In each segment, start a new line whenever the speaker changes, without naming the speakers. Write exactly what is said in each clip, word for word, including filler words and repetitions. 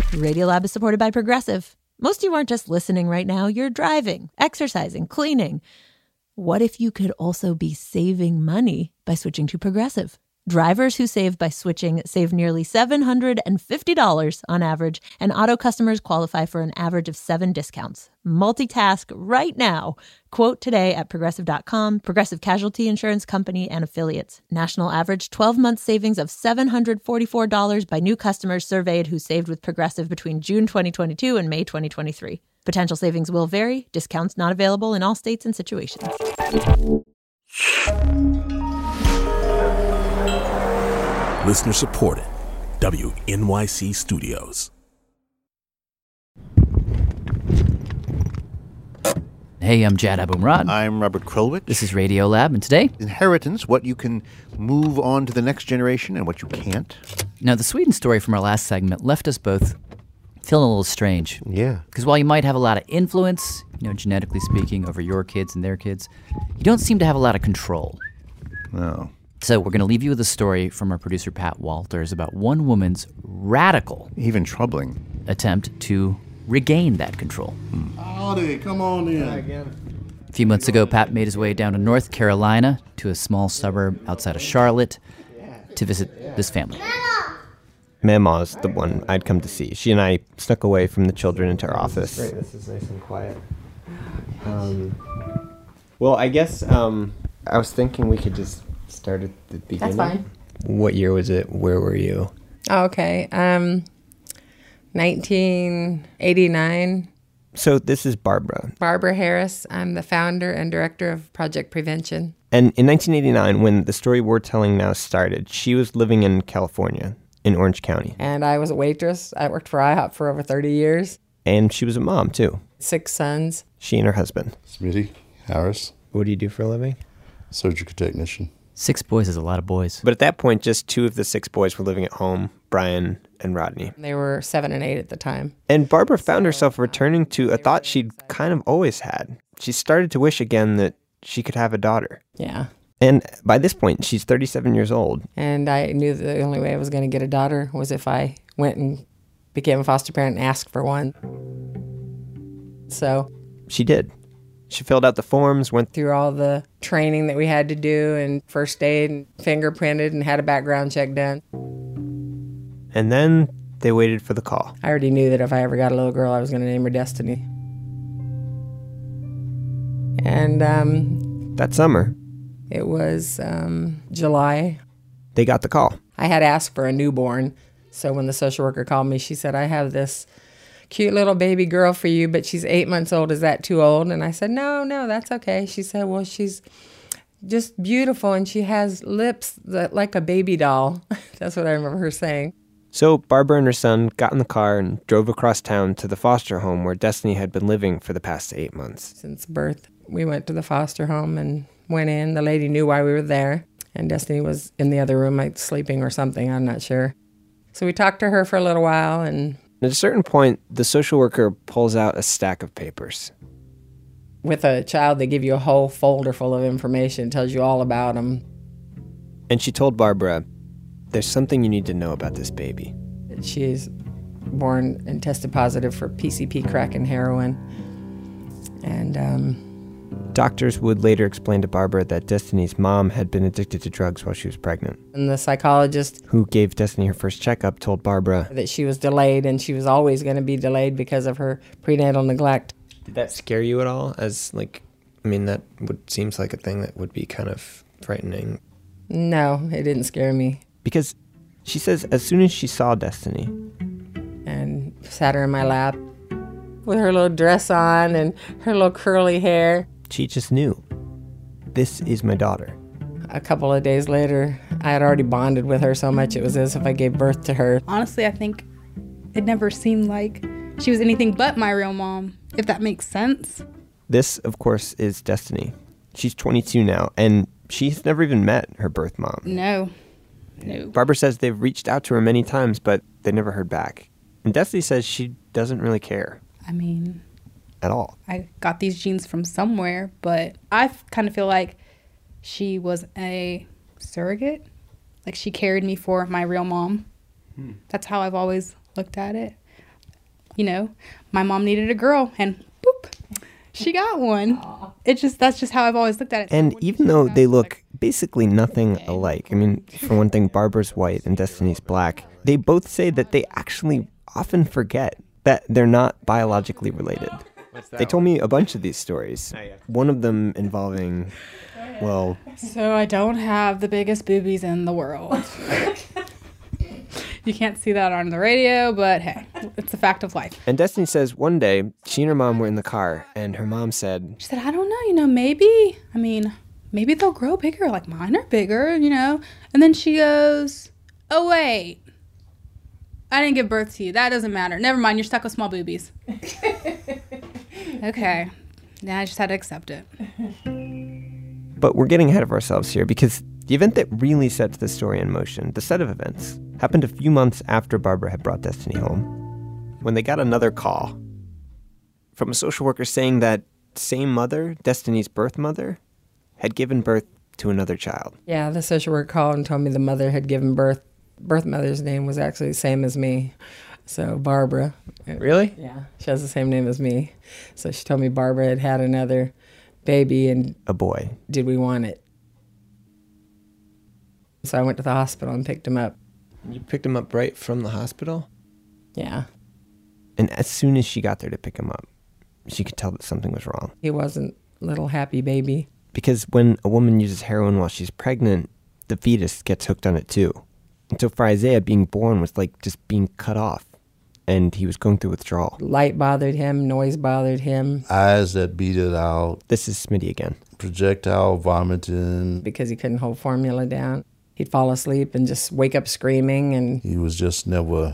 Radiolab is supported by Progressive. Most of you aren't just listening right now. You're driving, exercising, cleaning. What if you could also be saving money by switching to Progressive? Drivers who save by switching save nearly seven hundred fifty dollars on average, and auto customers qualify for an average of seven discounts. Multitask right now. Quote today at progressive dot com. Progressive Casualty Insurance Company and Affiliates. National average twelve-month savings of seven hundred forty-four dollars by new customers surveyed who saved with Progressive between June twenty twenty-two and May twenty twenty-three. Potential savings will vary. Discounts not available in all states and situations.
Listener supported. W N Y C Studios.
Hey, I'm Jad Abumrad.
I'm Robert Krulwich.
This is Radiolab, and today...
Inheritance, what you can move on to the next generation and what you can't.
Now, the Sweden story from our last segment left us both feeling a little strange.
Yeah.
Because while you might have a lot of influence, you know, genetically speaking, over your kids and their kids, you don't seem to have a lot of control.
No.
So we're going to leave you with a story from our producer, Pat Walters, about one woman's radical...
Even troubling.
...attempt to regain that control.
Hmm.
Howdy, come on in.
A few months ago, Pat made his way down to North Carolina to a small suburb outside of Charlotte to visit this family.
Mama's the one I'd come to see. She and I snuck away from the children into our office.
Great, this is nice and quiet. Um, well, I guess um, I was thinking we could just start at the beginning.
That's fine.
What year was it? Where were you?
Oh, okay. Um, nineteen eighty-nine.
So this is Barbara.
Barbara Harris. I'm the founder and director of Project Prevention.
And in nineteen eighty-nine, when the story we're telling now started, she was living in California, in Orange County.
And I was a waitress. I worked for IHOP for over thirty years.
And she was a mom, too.
Six sons.
She and her husband.
Smitty Harris.
What do you do for a living?
Surgical technician.
Six boys is a lot of boys.
But at that point, just two of the six boys were living at home, Brian and Rodney.
They were seven and eight at the time.
And Barbara found herself returning to a thought she'd kind of always had. She started to wish again that she could have a daughter.
Yeah.
And by this point, she's thirty-seven years old.
And I knew that the only way I was going to get a daughter was if I went and became a foster parent and asked for one. So
she did. She filled out the forms, went
through all the training that we had to do and first aid and fingerprinted and had a background check done.
And then they waited for the call.
I already knew that if I ever got a little girl, I was going to name her Destiny. And um,
that summer,
it was um, July.
They got the call.
I had asked for a newborn. So when the social worker called me, she said, I have this cute little baby girl for you, but she's eight months old. Is that too old? And I said, no, no, that's okay. She said, well, she's just beautiful, and she has lips that, like a baby doll. That's what I remember her saying.
So Barbara and her son got in the car and drove across town to the foster home where Destiny had been living for the past eight months.
Since birth, we went to the foster home and went in. The lady knew why we were there, and Destiny was in the other room, like sleeping or something. I'm not sure. So we talked to her for a little while, and
at a certain point, the social worker pulls out a stack of papers.
With a child, they give you a whole folder full of information, tells you all about them.
And she told Barbara, there's something you need to know about this baby.
She's born and tested positive for P C P, crack, and heroin. And um,
doctors would later explain to Barbara that Destiny's mom had been addicted to drugs while she was pregnant.
And the psychologist
who gave Destiny her first checkup told Barbara
that she was delayed, and she was always going to be delayed because of her prenatal neglect.
Did that scare you at all? As like, I mean, that would seems like a thing that would be kind of frightening.
No, it didn't scare me.
Because she says as soon as she saw Destiny
and sat her in my lap with her little dress on and her little curly hair,
she just knew, this is my daughter.
A couple of days later, I had already bonded with her so much it was as if I gave birth to her.
Honestly, I think it never seemed like she was anything but my real mom, if that makes sense.
This, of course, is Destiny. She's twenty-two now, and she's never even met her birth mom.
No. No.
Barbara says they've reached out to her many times, but they never heard back. And Destiny says she doesn't really care.
I mean,
at all.
I got these genes from somewhere, but I kind of feel like she was a surrogate. Like she carried me for my real mom. Hmm. That's how I've always looked at it. you know, my mom needed a girl, and boop, she got one. It's just, that's just how I've always looked at it.
And even though they look basically nothing alike, I mean, for one thing, Barbara's white and Destiny's black, they both say that they actually often forget that they're not biologically related. They told me a bunch of these stories. One of them involving, well...
So I don't have the biggest boobies in the world. You can't see that on the radio, but hey, it's a fact of life.
And Destiny says one day, she and her mom were in the car, and her mom said...
She said, I don't know, you know, maybe, I mean, maybe they'll grow bigger, like mine are bigger, you know? And then she goes, oh, wait. I didn't give birth to you. That doesn't matter. Never mind, you're stuck with small boobies. Okay. Now I just had to accept it.
But we're getting ahead of ourselves here because the event that really sets the story in motion, the set of events, happened a few months after Barbara had brought Destiny home, when they got another call from a social worker saying that same mother, Destiny's birth mother, had given birth to another child.
Yeah, the social worker called and told me the mother had given birth. Birth mother's name was actually the same as me. So Barbara.
Really?
Yeah, she has the same name as me. So she told me Barbara had had another baby and...
A boy.
Did we want it? So I went to the hospital and picked him up.
You picked him up right from the hospital?
Yeah.
And as soon as she got there to pick him up, she could tell that something was wrong.
He wasn't a little happy baby.
Because when a woman uses heroin while she's pregnant, the fetus gets hooked on it too. And so for Isaiah, being born was like just being cut off. And he was going through withdrawal.
Light bothered him, noise bothered him.
Eyes that beaded out.
This is Smitty again.
Projectile vomiting.
Because he couldn't hold formula down. He'd fall asleep and just wake up screaming. And
he was just never,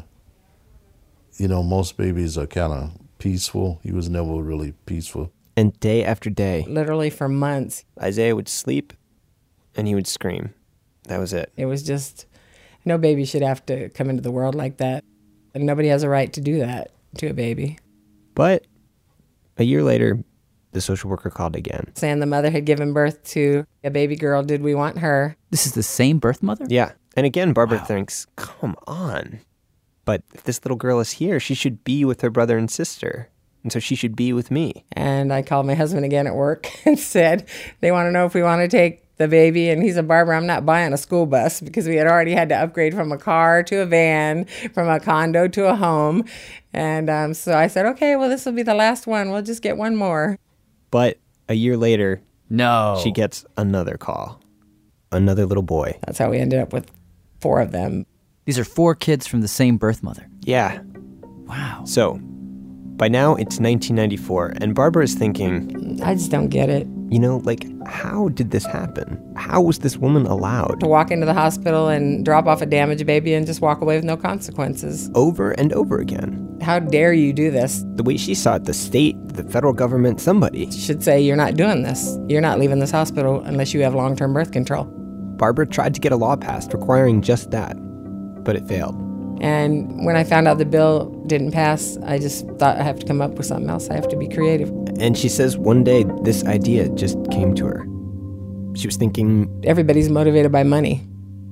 you know, most babies are kind of peaceful. He was never really peaceful.
And day after day,
literally for months,
Isaiah would sleep and he would scream. That was it.
It was just, no baby should have to come into the world like that. And nobody has a right to do that to a baby.
But a year later, the social worker called again.
Saying the mother had given birth to a baby girl. Did we want her?
This is the same birth mother?
Yeah. And again, Barbara wow. thinks, come on. But if this little girl is here, she should be with her brother and sister. And so she should be with me.
And I called my husband again at work and said, they want to know if we want to take the baby. And he said, Barbara, I'm not buying a school bus, because we had already had to upgrade from a car to a van, from a condo to a home. And um, so I said, okay, well, this will be the last one. We'll just get one more.
But a year later,
no,
she gets another call. Another little boy.
That's how we ended up with four of them.
These are four kids from the same birth mother.
Yeah.
Wow.
So by now it's nineteen ninety-four, and Barbara is thinking,
I just don't get it.
You know, like, how did this happen? How was this woman allowed
to walk into the hospital and drop off a damaged baby and just walk away with no consequences?
Over and over again.
How dare you do this?
The way she saw it, the state, the federal government, somebody
should say, you're not doing this. You're not leaving this hospital unless you have long-term birth control.
Barbara tried to get a law passed requiring just that, but it failed.
And when I found out the bill didn't pass, I just thought I have to come up with something else. I have to be creative.
And she says one day this idea just came to her. She was thinking,
everybody's motivated by money.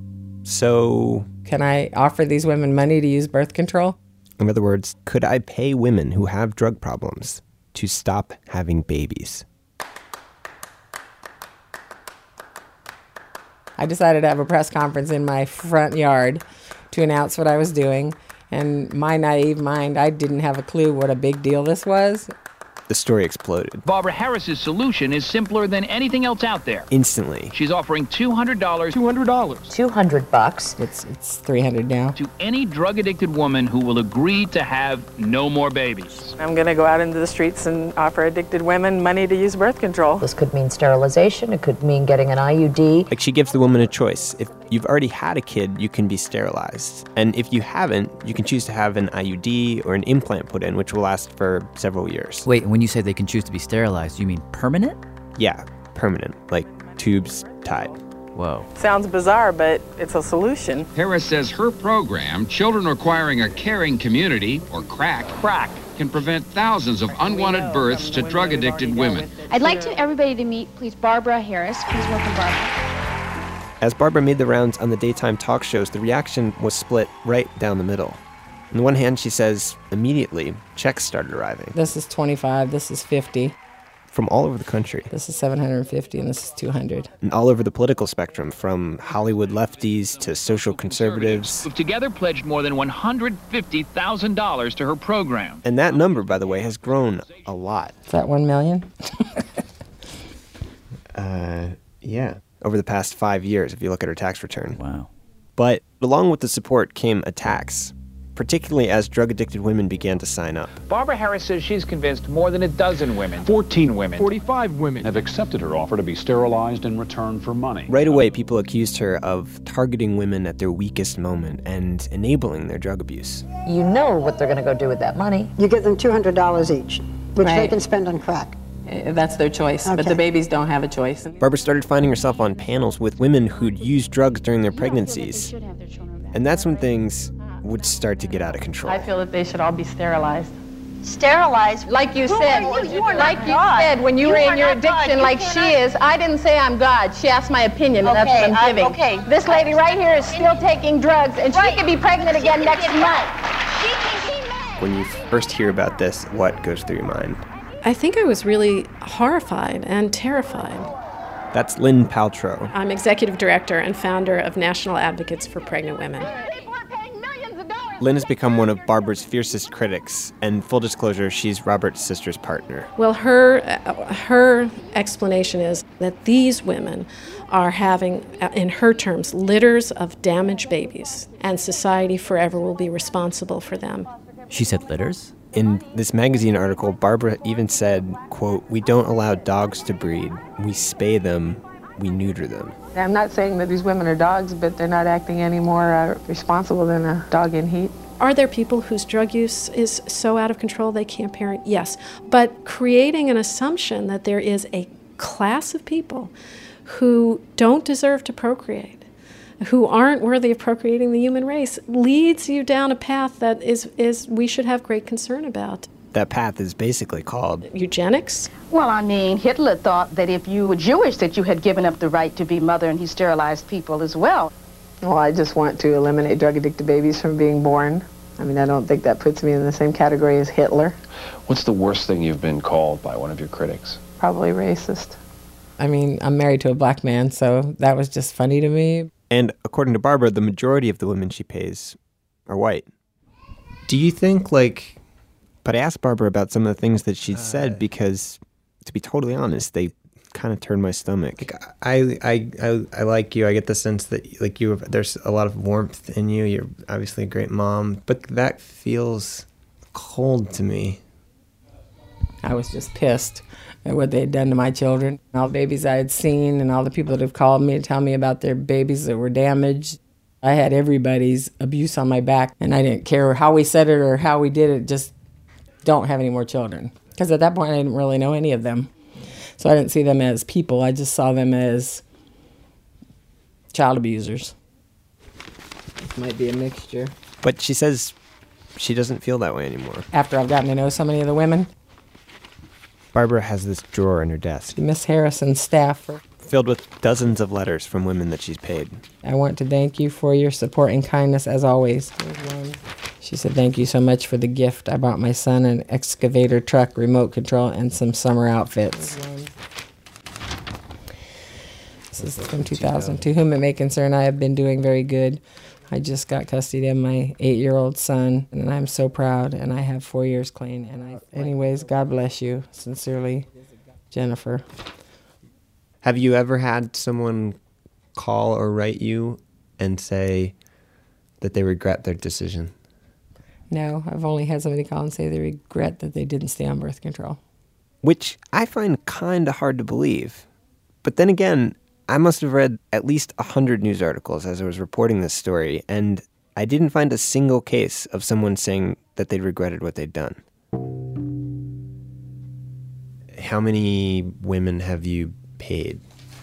So
can I offer these women money to use birth control?
In other words, could I pay women who have drug problems to stop having babies?
I decided to have a press conference in my front yard to announce what I was doing. And my naive mind, I didn't have a clue what a big deal this was.
The story exploded.
Barbara Harris's solution is simpler than anything else out there.
Instantly.
She's offering two hundred dollars. two hundred dollars.
two hundred bucks.
It's it's three hundred now.
To any drug-addicted woman who will agree to have no more babies.
I'm going to go out into the streets and offer addicted women money to use birth control.
This could mean sterilization. It could mean getting an I U D.
Like, she gives the woman a choice. If you've already had a kid, you can be sterilized. And if you haven't, you can choose to have an I U D or an implant put in, which will last for several years.
Wait, when you say they can choose to be sterilized, you mean permanent?
Yeah, permanent, like tubes tied.
Whoa.
Sounds bizarre, but it's a solution.
Harris says her program, Children Requiring a Caring Community, or CRACK,
CRACK,
can prevent thousands of unwanted births to drug-addicted women.
I'd like to everybody to meet, please, Barbara Harris. Please welcome Barbara.
As Barbara made the rounds on the daytime talk shows, the reaction was split right down the middle. On the one hand, she says, immediately, checks started arriving.
This is twenty-five, this is fifty.
From all over the country.
This is seven hundred fifty and this is two hundred.
And all over the political spectrum, from Hollywood lefties to social conservatives.
Who've together pledged more than one hundred fifty thousand dollars to her program.
And that number, by the way, has grown a lot.
Is that one million?
uh, yeah. Over the past five years, if you look at her tax return.
Wow.
But along with the support came attacks, particularly as drug-addicted women began to sign up.
Barbara Harris says she's convinced more than a dozen women, fourteen women, forty-five women,
have accepted her offer to be sterilized in return for money.
Right away, people accused her of targeting women at their weakest moment and enabling their drug abuse.
You know what they're going to go do with that money.
You give them two hundred dollars each, which
Right.
they can spend on crack.
Uh, That's their choice, but
Okay.
the babies don't have a choice.
Barbara started finding herself on panels with women who'd used drugs during their pregnancies. And that's when things would start to get out of control.
I feel that they should all be sterilized.
Sterilized?
Like you
Who
said,
are you? You are
like
not
you
God.
said when you,
You
were
are
in your
not God.
addiction
You
like she
cannot-
is. I didn't say I'm God. She asked my opinion, and
Okay,
that's what
I-
I'm giving.
okay.
This lady right here is still taking drugs, and
Right.
she could be pregnant
She
again
can
next
get
month.
She can be mad.
When you first hear about this, what goes through your mind?
I think I was really horrified and terrified.
That's Lynn Paltrow.
I'm executive director and founder of National Advocates for Pregnant Women.
Lynn has become one of Barbara's fiercest critics, and full disclosure, she's Robert's sister's partner.
Well, her uh, her explanation is that these women are having, uh, in her terms, litters of damaged babies, and society forever will be responsible for them.
She said litters?
In this magazine article, Barbara even said, quote, "We don't allow dogs to breed. We spay them. We neuter them."
I'm not saying that these women are dogs, but they're not acting any more uh, responsible than a dog in heat.
Are there people whose drug use is so out of control they can't parent? Yes. But creating an assumption that there is a class of people who don't deserve to procreate, who aren't worthy of procreating the human race, leads you down a path that is, is we should have great concern about.
That path is basically called
eugenics.
Well, I mean, Hitler thought that if you were Jewish, that you had given up the right to be mother, and he sterilized people as well.
Well, I just want to eliminate drug-addicted babies from being born. I mean, I don't think that puts me in the same category as Hitler.
What's the worst thing you've been called by one of your critics?
Probably racist.
I mean, I'm married to a black man, so that was just funny to me.
And according to Barbara, the majority of the women she pays are white. Do you think, like... But I asked Barbara about some of the things that she uh, said because, to be totally honest, they kind of turned my stomach.
Like, I, I, I, I like you. I get the sense that like you, have, there's a lot of warmth in you. You're obviously a great mom, but that feels cold to me.
I was just pissed at what they had done to my children, all the babies I had seen, and all the people that have called me to tell me about their babies that were damaged. I had everybody's abuse on my back, and I didn't care how we said it or how we did it. Just don't have any more children. Because at that point, I didn't really know any of them. So I didn't see them as people. I just saw them as child abusers. It might be a mixture.
But she says she doesn't feel that way anymore.
After I've gotten to know so many of the women.
Barbara has this drawer in her desk.
Miss Harrison's staffer.
Filled with dozens of letters from women that she's paid.
I want to thank you for your support and kindness as always. She said, thank you so much for the gift. I bought my son an excavator truck, remote control, and some summer outfits. This is from two thousand. To whom it may concern, I have been doing very good. I just got custody of my eight-year-old son, and I'm so proud, and I have four years clean. And I, anyways, God bless you. Sincerely, Jennifer.
Have you ever had someone call or write you and say that they regret their decision?
No, I've only had somebody call and say they regret that they didn't stay on birth control.
Which I find kind of hard to believe. But then again, I must have read at least one hundred news articles as I was reporting this story, and I didn't find a single case of someone saying that they regretted what they'd done. How many women have you paid?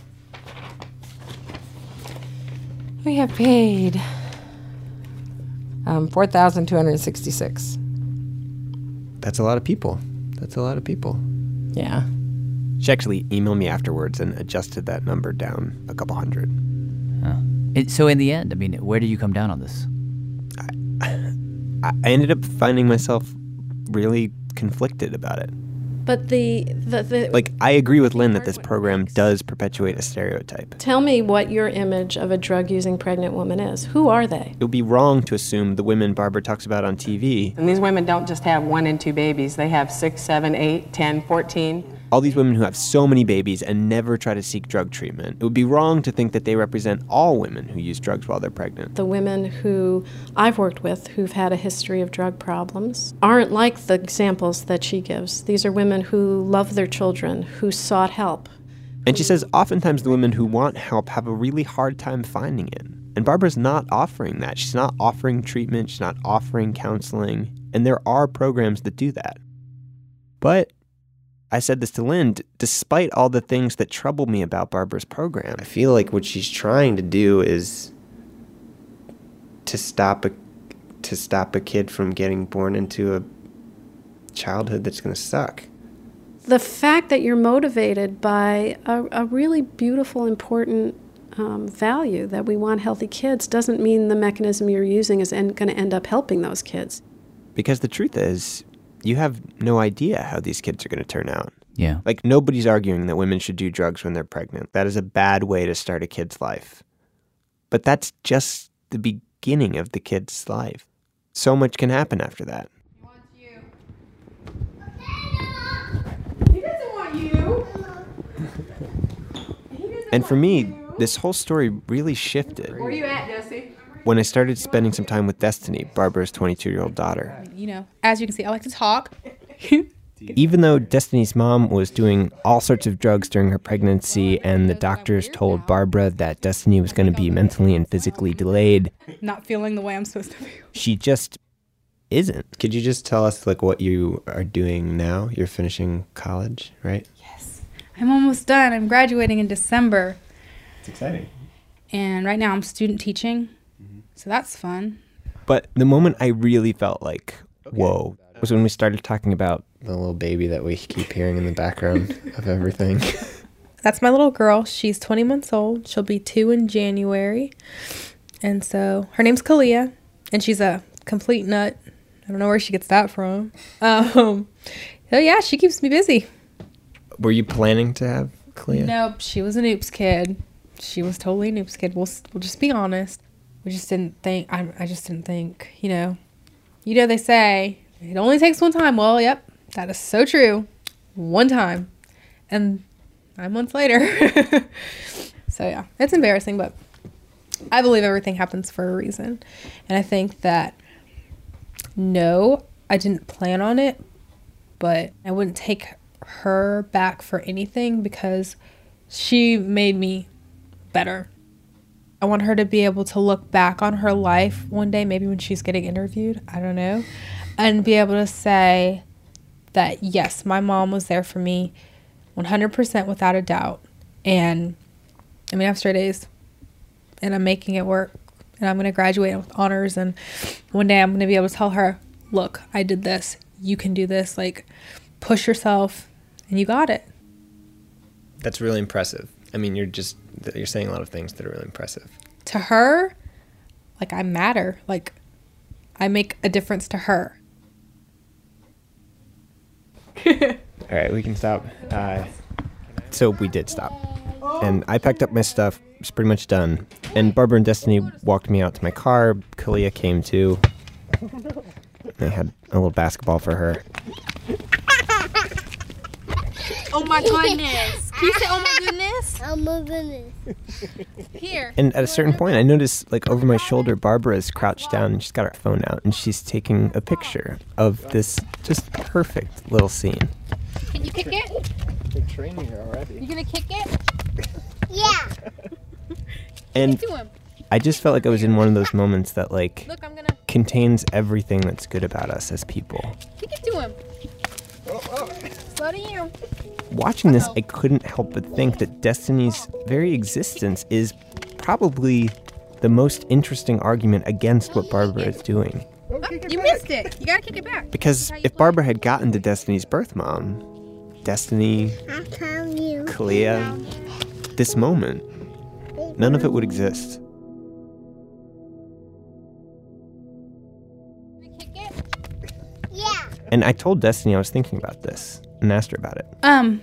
We have paid um, four thousand two hundred sixty-six.
That's a lot of people. That's a lot of people.
Yeah.
She actually emailed me afterwards and adjusted that number down a couple hundred.
Huh. It, so in the end, I mean, where did you come down on this?
I, I ended up finding myself really conflicted about it.
But the, the, the
Like, I agree with Lynn that this program does perpetuate a stereotype.
Tell me what your image of a drug-using pregnant woman is. Who are they?
It would be wrong to assume the women Barbara talks about on T V.
And these women don't just have one and two babies. They have six, seven, eight, ten, fourteen.
All these women who have so many babies and never try to seek drug treatment. It would be wrong to think that they represent all women who use drugs while they're pregnant.
The women who I've worked with who've had a history of drug problems aren't like the examples that she gives. These are women who love their children, who sought help.
And she says oftentimes the women who want help have a really hard time finding it. And Barbara's not offering that. She's not offering treatment. She's not offering counseling. And there are programs that do that. But I said this to Lynn, despite all the things that trouble me about Barbara's program,
I feel like what she's trying to do is to stop a to stop a kid from getting born into a childhood that's going to suck.
The fact that you're motivated by a, a really beautiful, important um, value that we want healthy kids doesn't mean the mechanism you're using is en- going to end up helping those kids.
Because the truth is, you have no idea how these kids are going to turn out.
Yeah.
Like, nobody's arguing that women should do drugs when they're pregnant. That is a bad way to start a kid's life. But that's just the beginning of the kid's life. So much can happen after that.
He doesn't want you.
And for me, this whole story really shifted
Where are you at, Jesse?
when I started spending some time with Destiny, Barbara's twenty-two-year-old daughter.
You know, as you can see, I like to talk.
Even though Destiny's mom was doing all sorts of drugs during her pregnancy and the doctors told Barbara that Destiny was going to be mentally and physically delayed,
Not feeling the way I'm supposed to feel.
she just isn't.
Could you just tell us like what you are doing now? You're finishing college, right?
I'm almost done. I'm graduating in December.
It's exciting.
And right now I'm student teaching. So that's fun.
But the moment I really felt like, whoa, was when we started talking about
the little baby that we keep hearing in the background of everything.
That's my little girl. She's twenty months old. She'll be two in January. And so her name's Kalia, and she's a complete nut. I don't know where she gets that from. Um, so yeah, she keeps me busy.
Were you planning to have Kalia?
Nope, she was an oops kid. She was totally an oops kid. We'll, we'll just be honest. We just didn't think, I, I just didn't think, you know. You know, they say, it only takes one time. Well, yep, that is so true. One time. And nine months later. So yeah, it's embarrassing, but I believe everything happens for a reason. And I think that, no, I didn't plan on it, but I wouldn't take her back for anything because she made me better. I want her to be able to look back on her life one day, maybe when she's getting interviewed, I don't know, and be able to say that, yes, my mom was there for me one hundred percent without a doubt. And I mean, I have straight A's and I'm making it work and I'm going to graduate with honors. And one day I'm going to be able to tell her, look, I did this. You can do this. Like, push yourself and you got it.
That's really impressive. I mean, you're just, you're saying a lot of things that are really impressive.
To her, like, I matter. Like, I make a difference to her.
All right, we can stop. Uh,
so we did stop. And I packed up my stuff. It's pretty much done. And Barbara and Destiny walked me out to my car. Kalia came too. I had a little basketball for her.
Oh my goodness. Can you say, oh my goodness?
Oh my goodness.
Here.
And at a certain point, I noticed, like, over my shoulder, Barbara is crouched down and she's got her phone out and she's taking a picture of this just perfect little scene.
Can you kick it?
They're training her already.
You gonna kick it?
Yeah.
And
Kick it to him.
I just felt like I was in one of those moments that, like,
Look, I'm gonna
contains everything that's good about us as people.
kick it to him.
Oh, oh.
Slow to you.
Watching this, I couldn't help but think that Destiny's very existence is probably the most interesting argument against what Barbara is doing.
Oh, you missed it. You gotta kick it back.
Because if Barbara had gotten to Destiny's birth mom, Destiny, Kalia, this moment, none of it would exist.
Kick
And I told Destiny I was thinking about this and asked her about it.
Um,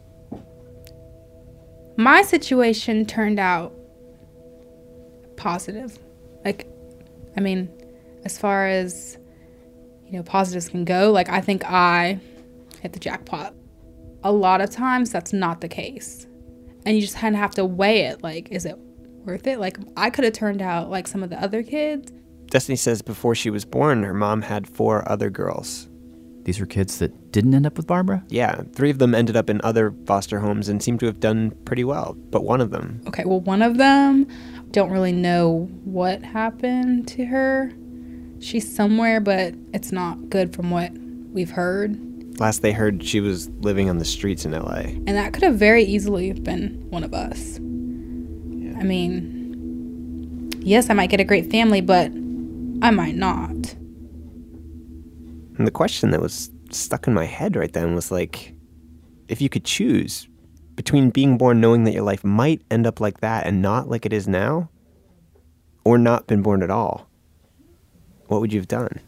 my situation turned out positive. Like, I mean, as far as, you know, positives can go, like, I think I hit the jackpot. A lot of times that's not the case. And you just kind of have to weigh it. Like, is it worth it? Like, I could have turned out like some of the other kids.
Destiny says before she was born, her mom had four other girls.
These were kids that didn't end up with Barbara?
Yeah, three of them ended up in other foster homes and seemed to have done pretty well. But one of them...
Okay, well, one of them, don't really know what happened to her. She's somewhere, but it's not good from what we've heard.
Last they heard, she was living on the streets in L A.
And that could have very easily been one of us. Yeah. I mean, yes, I might get a great family, but I might not.
And the question that was stuck in my head right then was like, if you could choose between being born knowing that your life might end up like that and not like it is now, or not been born at all, what would you have done?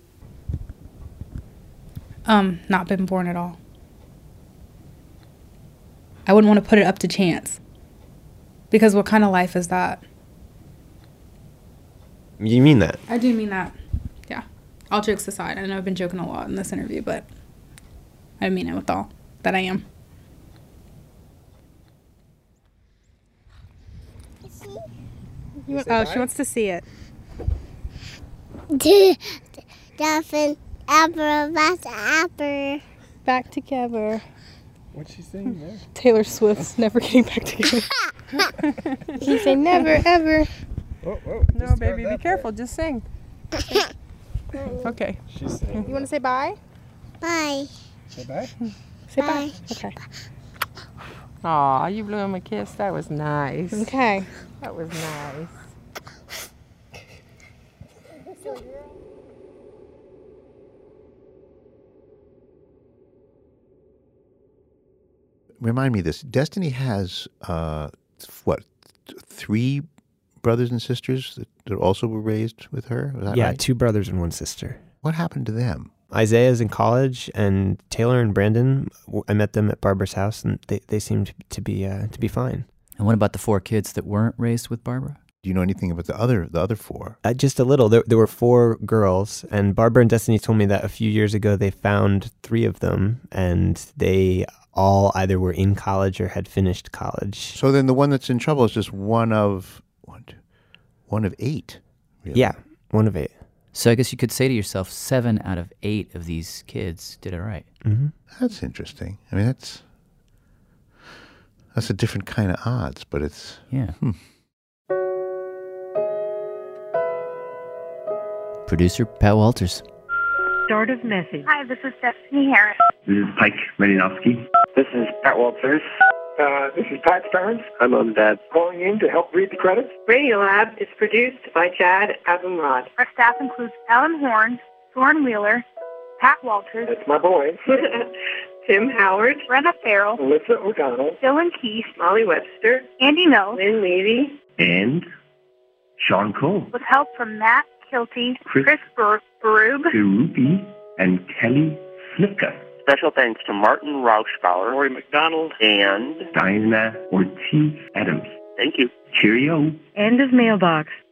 Um, not been born at all. I wouldn't want to put it up to chance. Because what kind of life is that?
You mean that?
I do mean that. Yeah. All jokes aside, I know I've been joking a lot in this interview, but I mean it with all that I am.
You want, oh, she wants to see it.
Dolphin, apple, apple.
Back together.
What's she saying there?
Taylor Swift's Never Getting Back Together. You say never, ever.
Oh, oh,
no, baby, be careful. Just sing. Okay.
She's saying.
You want to say bye?
Bye.
Say bye?
Say bye. bye. Okay.
Aw, you blew him a kiss. That was nice.
Okay.
That was nice.
Remind me of this. Destiny has, uh, what, th- three brothers and sisters that, that also were raised with her? Was that
yeah,
right?
Two brothers and one sister.
What happened to them?
Isaiah's in college, and Taylor and Brandon, I met them at Barbara's house, and they, they seemed to be uh, to be fine.
And what about the four kids that weren't raised with Barbara?
Do you know anything about the other the other four?
Uh, just a little. There, there were four girls, and Barbara and Destiny told me that a few years ago they found three of them, and they all either were in college or had finished college.
So then the one that's in trouble is just one of one, two, one of eight. Really?
Yeah, one of eight.
So I guess you could say to yourself, seven out of eight of these kids did it right.
Mm-hmm.
That's interesting. I mean, that's that's a different kind of odds, but it's
yeah.
Hmm.
Producer Pat Walters.
Start of message.
Hi, this is Destiny Harris.
This is Pike Malinowski.
This is Pat Walters.
Uh, this is Pat Stearns.
I'm Mom and Dad.
Calling in to help read the credits.
Radiolab is produced by Chad Abumrad.
Our staff includes Alan Horn, Thorne Wheeler, Pat Walters.
That's my boy.
Tim Howard.
Brenna Farrell.
Melissa O'Donnell.
Dylan Keith.
Molly Webster.
Andy Mills.
Lynn Levy.
And Sean Cole.
With help from Matt Kilty,
Chris,
Chris Bar- Barub,
Berupi, and Kelly Slipka.
Special thanks to Martin Rauschbauer,
Rory McDonald,
and
Dinah Ortiz Adams.
Thank you.
Cheerio.
End of mailbox.